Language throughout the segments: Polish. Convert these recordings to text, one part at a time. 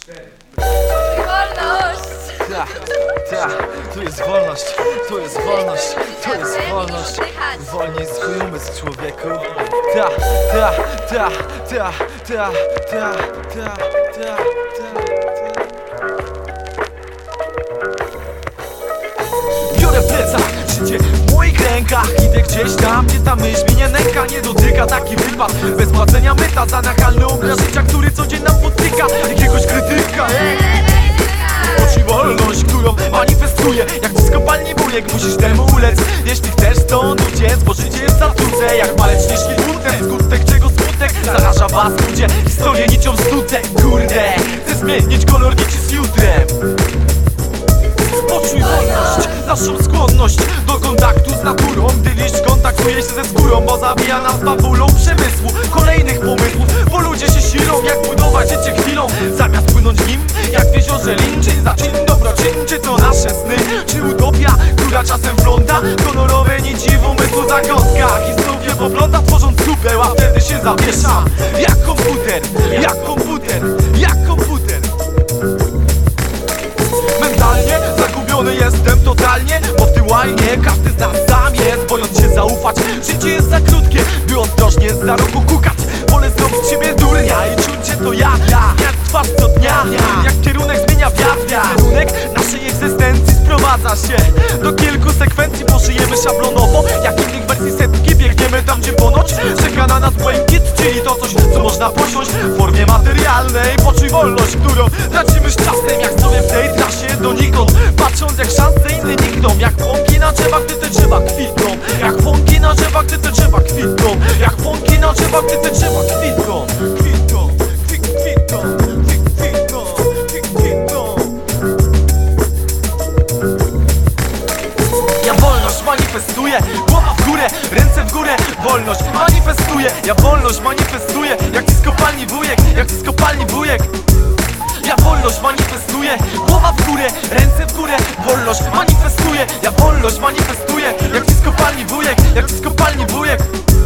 Wolność! Tu jest wolność, tu jest wolność, tu jest wolność. Wolniej swój umysł, człowieku. Biorę plecak, życie w moich rękach. Idę gdzieś tam, gdzie ta myśl mnie nie nęka. Nie dotyka taki wypad, bez płacenia myta za nachalny obraz życia, który co dzień nam podtyka jakiegoś krytyka. Oczy wolność, którą manifestuję jak z kopalni bujek, musisz temu ulec. Jeśli chcesz stąd uciec, bo życie jest za trudne jak maleczniczki butem. Skutek czego smutek zaraża was ludzie, historię nicią snutek. Kurde, chcę zmienić kolor nici z jutrem. Poczuj wolność, naszą skłonność do kontaktu z naturą, gdy liść kontaktuje się ze skórą, bo zabija nas babulą przemysłu kolejnych pomysłów, bo ludzie się silą jak budować życie chwilą, zamiast płynąć nim jak w jeziorze Lin. Czy za czyn dobroczyn, czy to nasze sny, czy utopia, która czasem pląta kolorowe nici w umysłu zagadka. Historię popląta, tworząc słupę, a wtedy się zawiesza jak komputer, jak komputer, jak komputer. Mentalnie zagubiony jestem totalnie, bo w tym łajnie każdy z nas sam jest, bojąc się zaufać. Życie jest za krótkie, by ostrożnie za rogu kukać. Wolę zrobić z siebie durnia i czuć się to ja jak twarz co dnia, jak kierunek zmienia wiatr. Kierunek naszej egzystencji sprowadza się do kilku sekwencji, bo żyjemy szablonowo, jak innych wersji setki. Biegniemy tam, gdzie ponoć czeka na nas błękit, czyli to coś, co można posiąść w formie materialnej. Poczuj wolność, którą tracimy z czasem, jak sobie w tej trasie donikąd, patrząc jak szanse inne nikną, jak pąki na drzewach, gdy te drzewa kwitną, jak pąki na drzewach, gdy te drzewa kwitną, jak pąki na drzewach, gdy te drzewa kwitną. Kwitną, kwitną, kwitną, kwitną. Ja wolność manifestuję, głowa w górę, ręce w górę. Wolność manifestuję, ja wolność manifestuję, jak z kopalni wujek, jak z kopalni wujek. Ja wolność manifestuję, głowa w górę, ręce w górę. Wolność manifestuję, ja wolność manifestuję, jak z kopalni wujek, jak z kopalni wujek.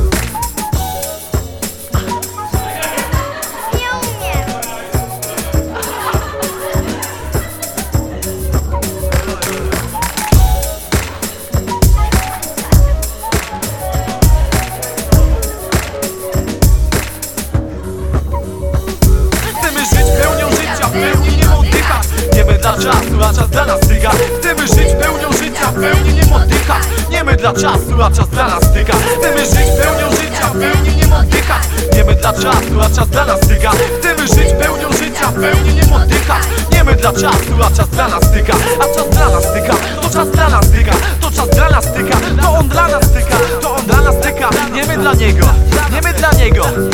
Czasu, a czas dla nas styka. Chcemy żyć pełnią życia, w pełni nie oddychać. Nie my dla czasu, a czas dla nas styka. Chcemy żyć pełnią życia, w pełni nie oddychać. Nie my dla czasu, a czas dla nas styka. Chcemy żyć pełnią życia, w pełni nie oddychać. Nie my dla czasu, a czas dla nas styka. A czas dla nas styka, to czas dla nas styka. To czas dla nas styka, to on dla nas styka. To on dla nas styka, nie my dla niego, nie my dla niego.